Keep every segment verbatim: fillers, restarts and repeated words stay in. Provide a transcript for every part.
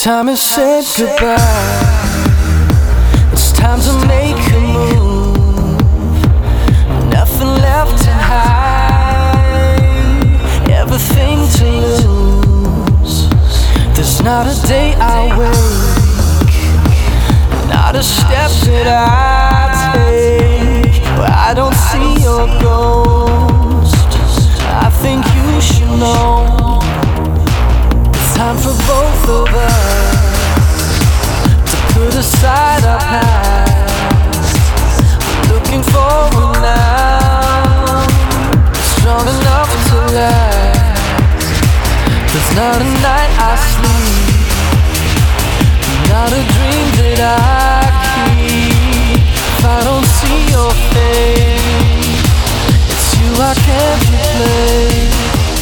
Time has said goodbye. It's time to make a move. Nothing left to hide, everything to lose. There's not a day I wake, not a step that I take where I don't see your ghost. I think you should know. Time for both of us to put aside our past. We're looking forward now, strong enough to last. There's not a night I sleep, not a dream that I keep. If I don't see your face, it's you I can't replace.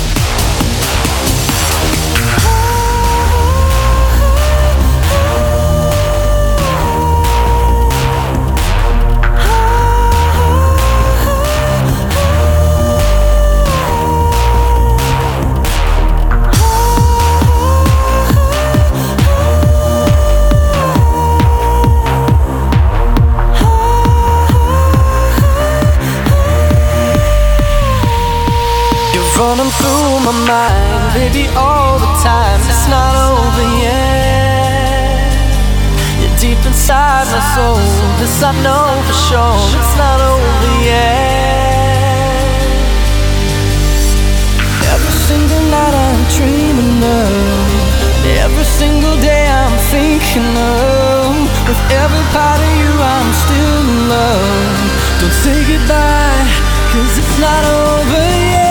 Running through my mind, baby, all the time. It's not over yet. You're deep inside my soul, this I know for sure. It's not over yet. Every single night I'm dreaming of, every single day I'm thinking of. With every part of you I'm still in love. Don't say goodbye, cause it's not over yet.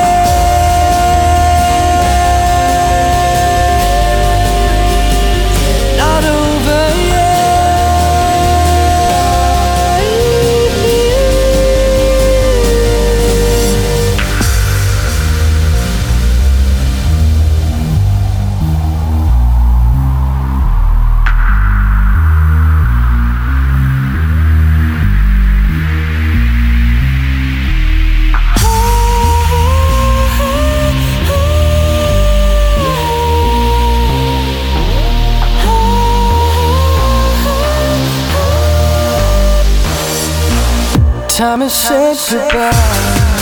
Time has said goodbye.